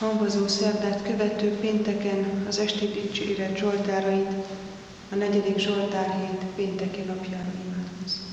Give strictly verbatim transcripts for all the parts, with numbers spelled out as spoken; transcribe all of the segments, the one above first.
hangozó szerdát követő pénteken az esti dicséret zsoltárait, a negyedik zsoltárhét pénteki napjára imádkozzunk.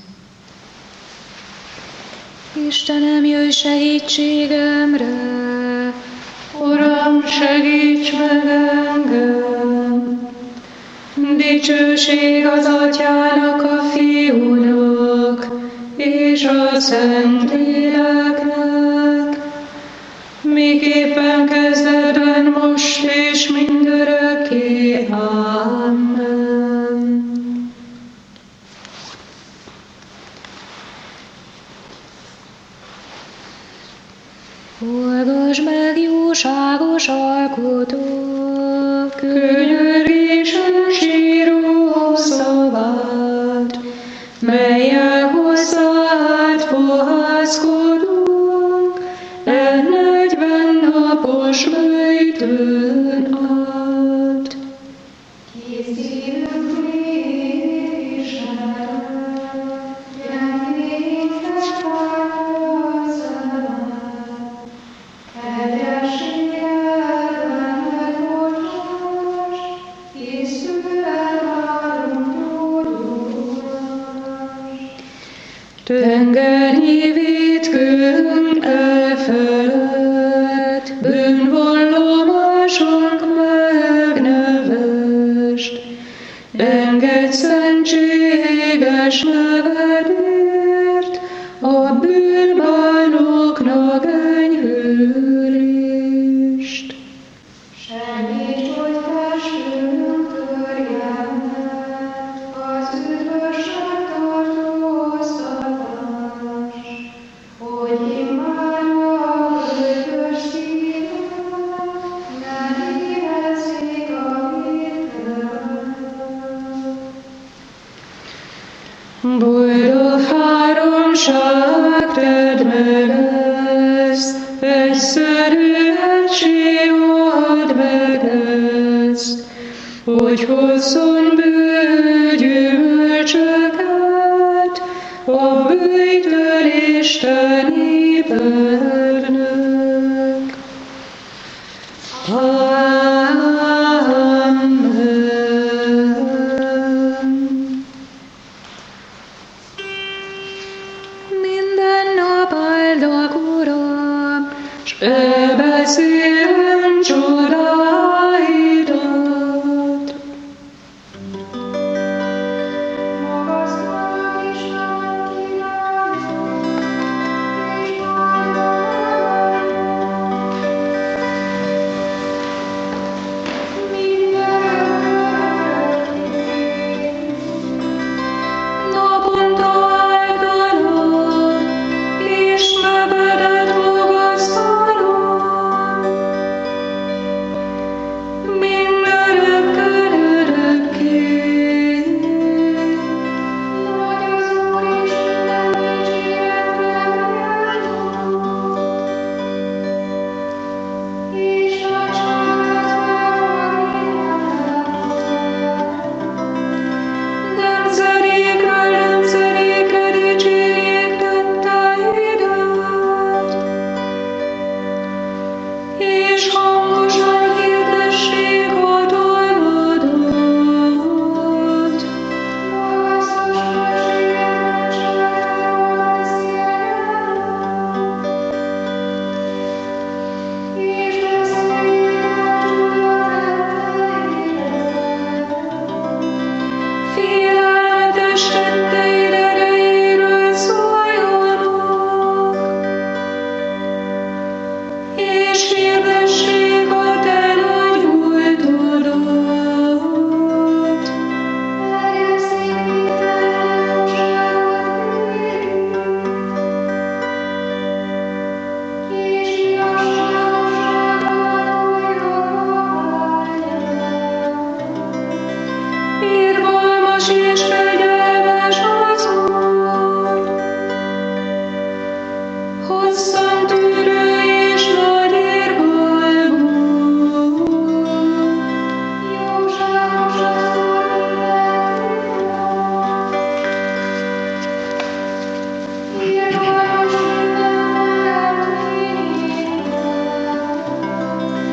Istenem, jöjj segítségemre! Uram, segíts meg engem! Dicsőség az Atyának, a Fiúnak és a Szentléleknek, miképpen kezdetben, most és mindörökké. Amen. Hallgass meg, jóságos alkotó, könyörgésen síró szavát, mellyel hozzád fohászkodunk, e negyven napos böjtön át. Készülünk Istenre, gyengészek változzanak, egyességet megbocsáss, készülel várunk gyógyulást. Tengernyi vétkünk elfelett, bűnvallomásunk megnevest, engedj szentséges nevedért, a bűnbánoknak enyhülést. Segíts, hogy testünk törjen meg az üdvösség tartóztatás, hogy imádja ötös szívem, ne érezzék a vétkelet. Boldog háromság, tedd meg ezt, egyszerű egység add meg ezt, hogy hozzon bő gyümölcsöket a böjtön Isten népednek. Amen. Minden nap áldok, Uram, s elbeszélem csodáidat. Magasztalak Isten királyom, és áldom mindörökké. Naponta áldalak, és nevedet magasztalom, mindörökkön örökké. Nagy az Úr Istenem dicséretre méltó, és nagyságot felfogni. Nemzedékről nemzedékre dicsérjék tetteidet, és hangosan hirdessék hatalmadat. Magasztos fölségedben családról beszéljenek, és beszéljék a csoda tetteidet. Félelmetes tetteid erejéről szóljanak, és hirdessék a te nagy múltodat. Terjesszék minden jóságot kérjük, és igazságoságodat újra. Irgalmas és kegyelmes az Úr, hosszan tűrő és nagy irgalmú. Jóságos az Úr mindenkinek, irgalmas minden teremtményének.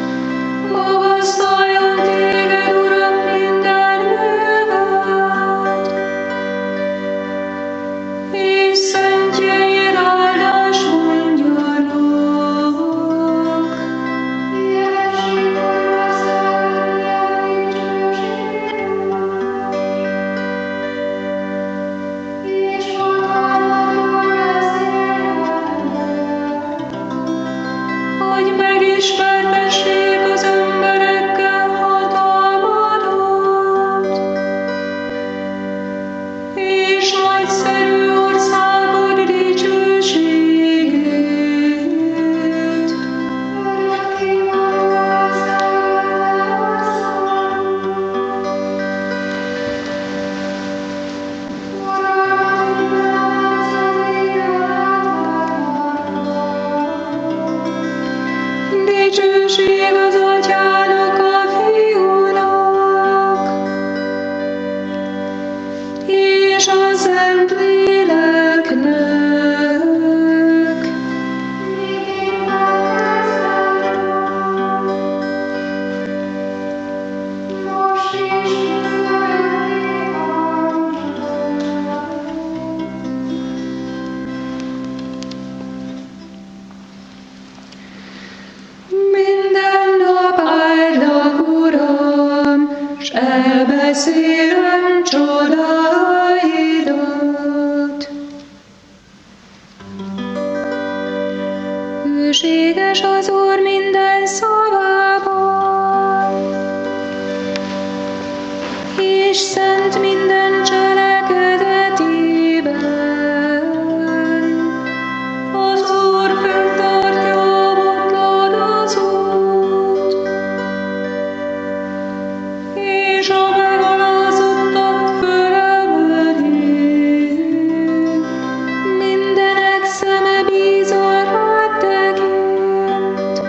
beszélem csodáidat. Hűséges az Úr minden szavában, és szent minden cselekedetében. Az Úr fenntartja a botladozót, és a megalázottat fölemeli. Mindenek szeme bízol rád tekint,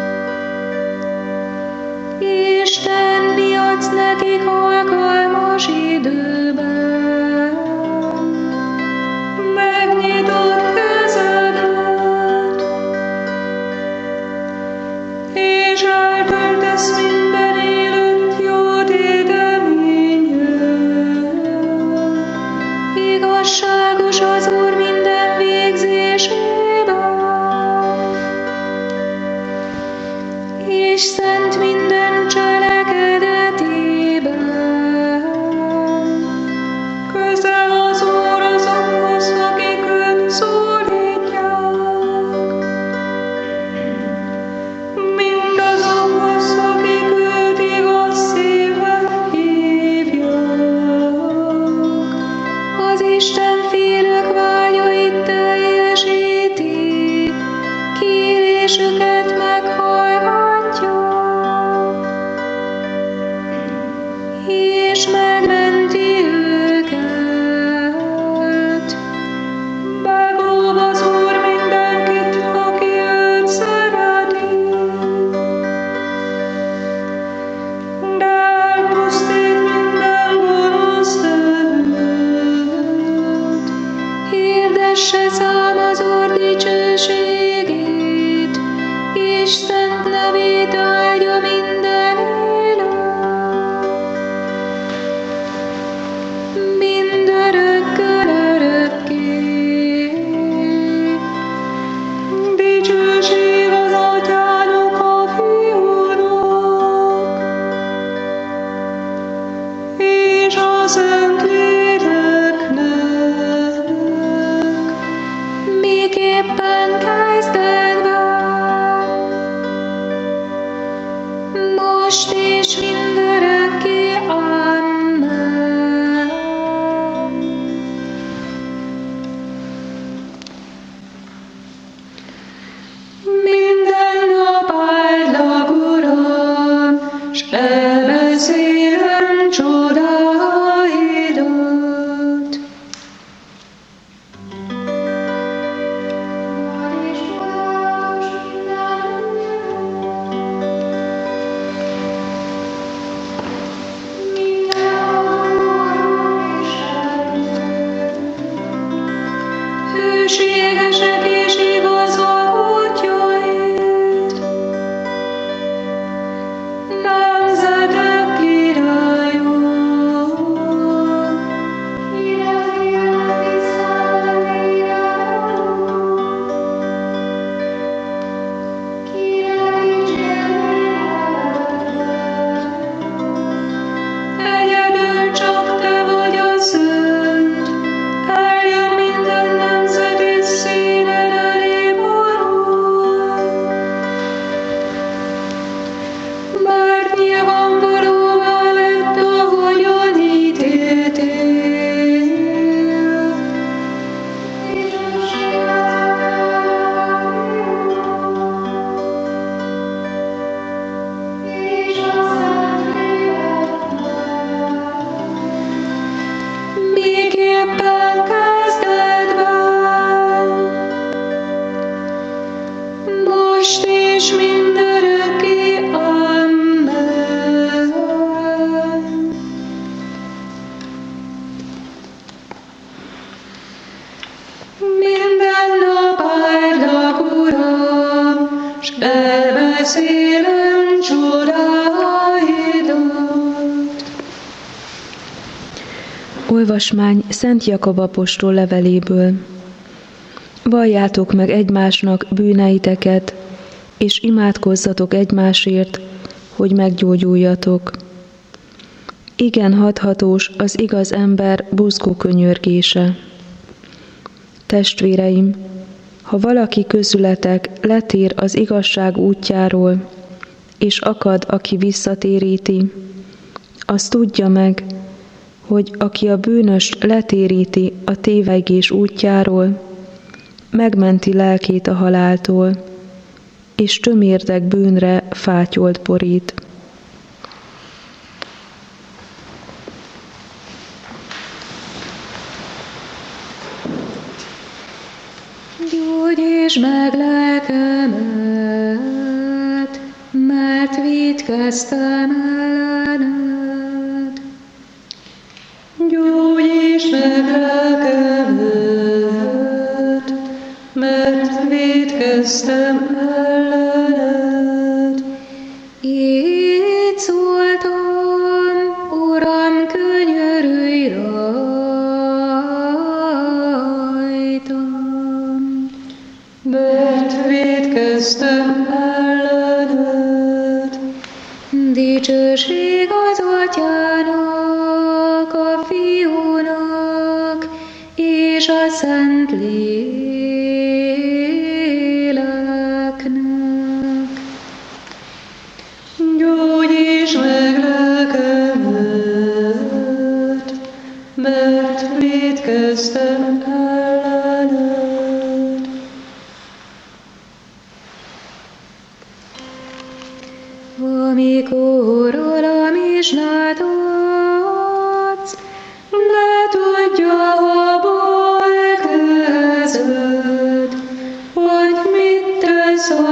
és tenni adsz nekik alkalmas időben. Megnyitod kezedet, és eltöltesz minden élőt jó téteményen. Igazságos az Úr minden végzésében, és szent minden cselekedetében. Közel az Úr azokhoz, akik őt szólítják, mindazokhoz, akik őt igaz szívvel hívják. Az Isten félők vágyait teljesíti, kérésüket meghallgatja, és megmenti őket. Megóv az Úr mindenkit, aki őt szereti, de elpusztít minden gonosz erőt. Hirdesse szám az Úr dicsőségét, és szent nevét áldja minden élő. Mindörökkön örökké. Dicsőség az Atyának, a Fiúnak, és a Szentléleknek, miképpen kezdetben, most és mindörökké. Amen. Minden nap áldlak, Uram, s elbeszélem csodáidat. Hűségesek és igazak útjaid, nemzetek királya. Életének visszamenére való, kire dicsérni nevedben. Egyedül csak te vagy a szent, eljön minden nemzet és színed elé borul. Mert nyilvánvaló veled, ahogyan ítéltél. Dicsőség az Atyának, és a Szentléleknek, miképpen kezdetben, most és mindörökké. Amen. Minden nap áldlak, Uram, s elbeszélem csodáidat. Olvasmány Szent Jakab apostol leveléből. Valljátok meg egymásnak bűneiteket, és imádkozzatok egymásért, hogy meggyógyuljatok. igen hathatós az igaz ember buzgó könyörgése. Testvéreim, ha valaki közületek letér az igazság útjáról, és akad, aki visszatéríti, az tudja meg, hogy aki a bűnöst letéríti a tévegés útjáról, megmenti lelkét a haláltól, és tömérdek bűnre fátyolt borít. Gyógyítsd meg lelkemet, mert vétkeztem ellened. Gyógyítsd meg lelkemet, mert vétkeztem ellened. Így szóltam, Uram, könyörülj rajtam, mert vétkeztem ellened. Dicsőség az Atyának, a Fiúnak és a Szent Léleknek. Gyógyítsd meg lelkemet, mert vétkeztem ellened. Amikor Uram Isnát adsz, ne tudja a bal kezed, hogy mit tesz a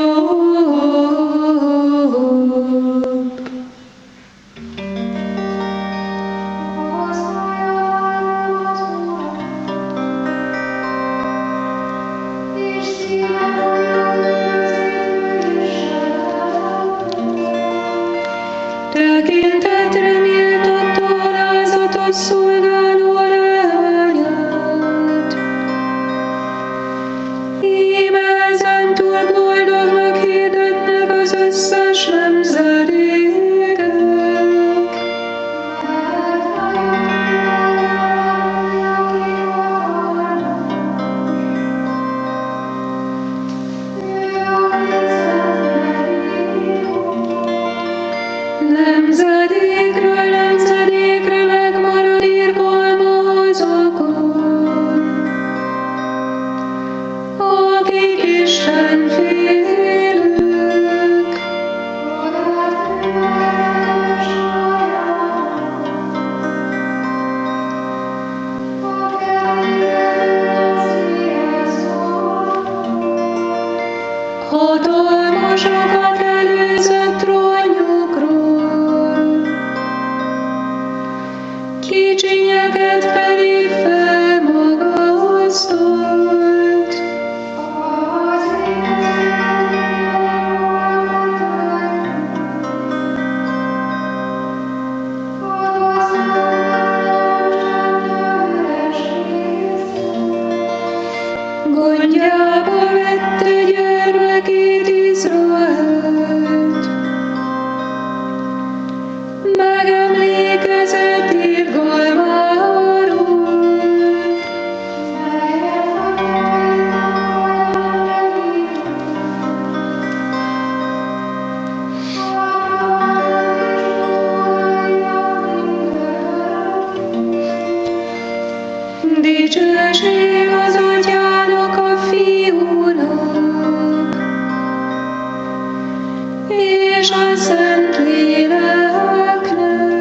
jobb. Tekintetre méltatta alázatos szolgáló leányát. Íme ezentúl boldognak hirdetnek az összes nemzedékek. Nemzedékről nemzedékre megmarad irgalma azokon, akik Isten félők. Hatalmasokat előzött trónjukról, kicsinyeket pedig felmagasztolt. Gondjába vette gyermekét Izraelt, megemlékezett irgalmáról. Dicsőség az Atyának, a Fiúnak és a Szent Léleknek.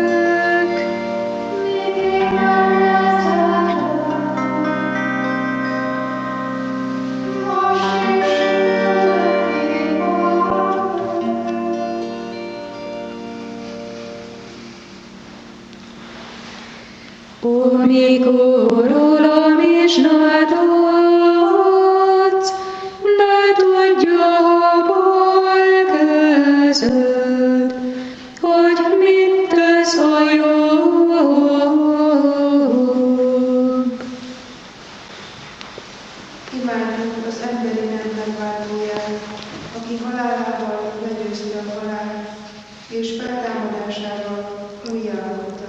Amikor Uram Isnát adsz, ne tudja a bal kezed, hogy mit tesz a jobb. Imádjuk az emberi nem megváltóját, aki halálával legyőzte a halált, és feltámadásával újjáalkotta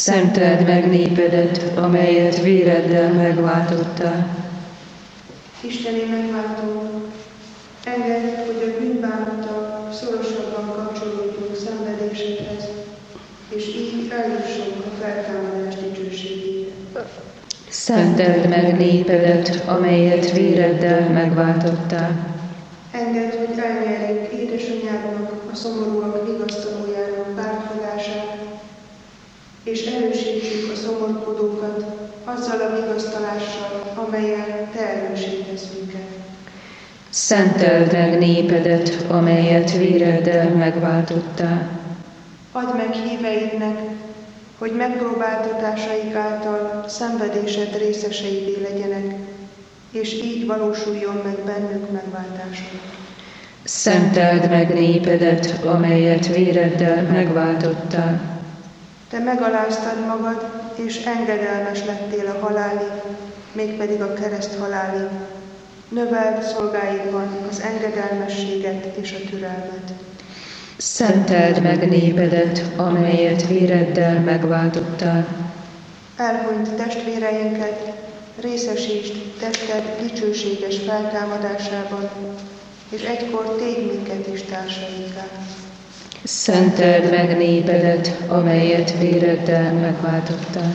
Szenteld meg népedet, amelyet véreddel megváltottál. Isteni megváltó, engedd, hogy a bűnbánattal szorosabban kapcsolódjunk szenvedésedhez, és így eljussunk a feltámadás dicsőségére. Szenteld meg népedet, amelyet véreddel megváltottál. Engedd, hogy elnyerjük édesanyádnak, a szomorúak vigasztalójának pártfogását, és erősítsük a szomorkodókat azzal a vigasztalással, amellyel te erősítesz minket. Szenteld meg népedet, amelyet véreddel megváltottál. Add meg híveidnek, hogy megpróbáltatásaik által szenvedésed részeseivé legyenek, és így valósuljon meg bennük megváltásod. Szenteld meg népedet, amelyet véreddel megváltottál. Te megaláztad magad, és engedelmes lettél a halálig, mégpedig a kereszt halálig. Növeld szolgáidban az engedelmességet és a türelmet. Szenteld meg népedet, amelyet véreddel megváltottál. Elhunyt testvéreinket, részesítsd tested dicsőséges feltámadásában, és egykor tégy minket is társainká. Szenteld meg népedet, amelyet véreddel megváltottál.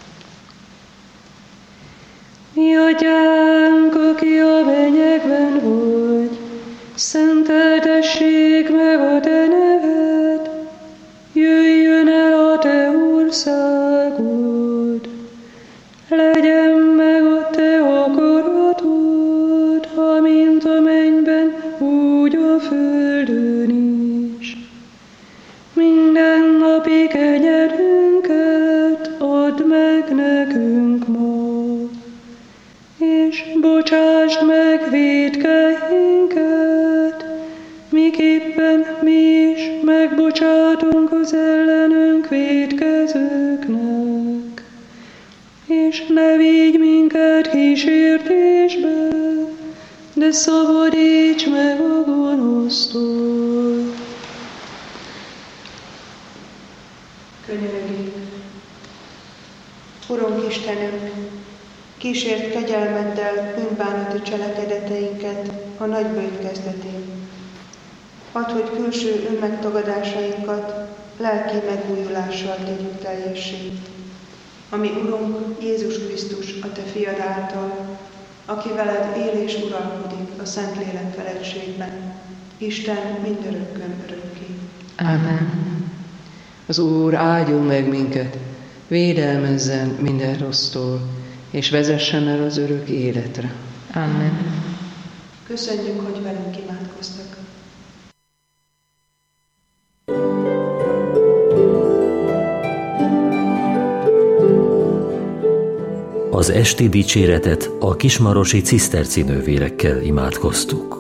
Mi atyánk, aki a mennyekben vagy, szenteltessék meg a te neved, jöjjön el a te országod, legyen meg a te akaratod, amint a mennyben, úgy a földön is. Mindennapi kenyerünket add meg nekünk ma, és bocsásd meg vétkeinket, miképpen mi is megbocsátunk az ellenünk vétkezőknek. És ne vigy minket kísértésbe, de szabadíts meg a gonosztól. Könyörögjünk. Urunk Istenünk, kísért kegyelmeddel bűnbánati cselekedeteinket a nagy bőjt kezdetén. Add, hogy külső önmegtagadásainkat lelki megújulással tegyük teljessé, ami Urunk Jézus Krisztus, a Te fiad által, aki veled él és uralkodik a Szentlélek feledségben, Isten mindörökkön örökké. Amen. Az Úr áldjon meg minket, védelmezzen minden rossztól, és vezessen el az örök életre. Amen. Köszönjük, hogy velünk imádkoztak. Az esti dicséretet a kismarosi ciszterci nővérekkel imádkoztuk.